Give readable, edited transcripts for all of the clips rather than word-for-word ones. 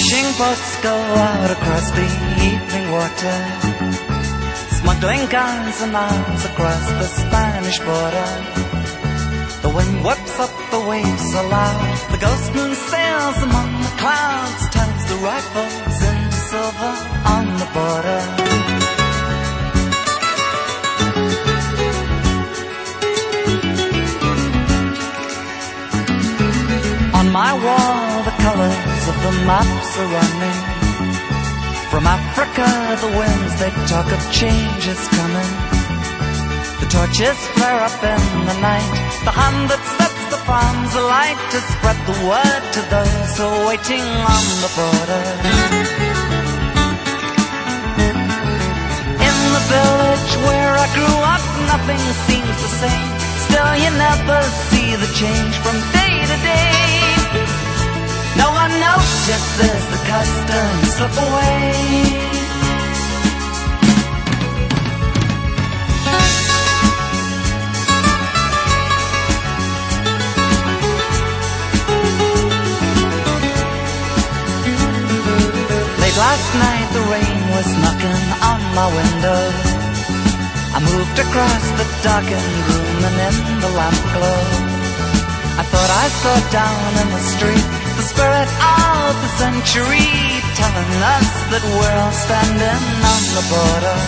Fishing boats go out across the evening water, smuggling guns and arms across the Spanish border. The wind whips up the waves aloud, the ghost moon sails among the clouds, turns the rifles into silver on the border. On my wall the colors of the maps are running. From Africa the winds they talk of change is coming. The torches flare up in the night, the hand that sets the farms alight to spread the word to those who are waiting on the border. In the village where I grew up nothing seems the same. Still you never see the change from day to day. No one notices the customs slip away. Late last night the rain was knocking on my window. I moved across the darkened room and in the lamp glow I thought I saw down in the street the spirit of the century, telling us that we're all standing on the border.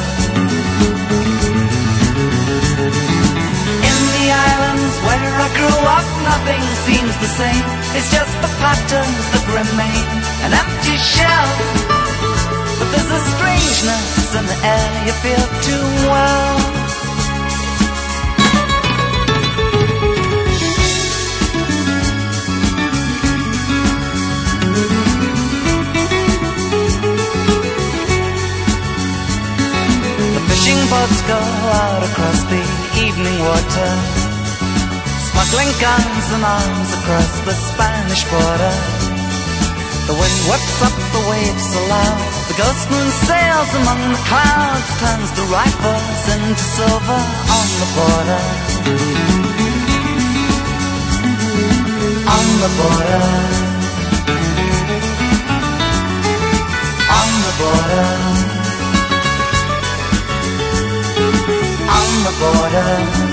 In the islands where I grew up nothing seems the same. It's just the patterns that remain, an empty shell. But there's a strangeness in the air you feel too well. Fishing boats go out across the evening water, smuggling guns and arms across the Spanish border. The wind whips up the waves aloud, the ghost moon sails among the clouds, turns the rifles into silver on the border. On the border. On the border. On the border.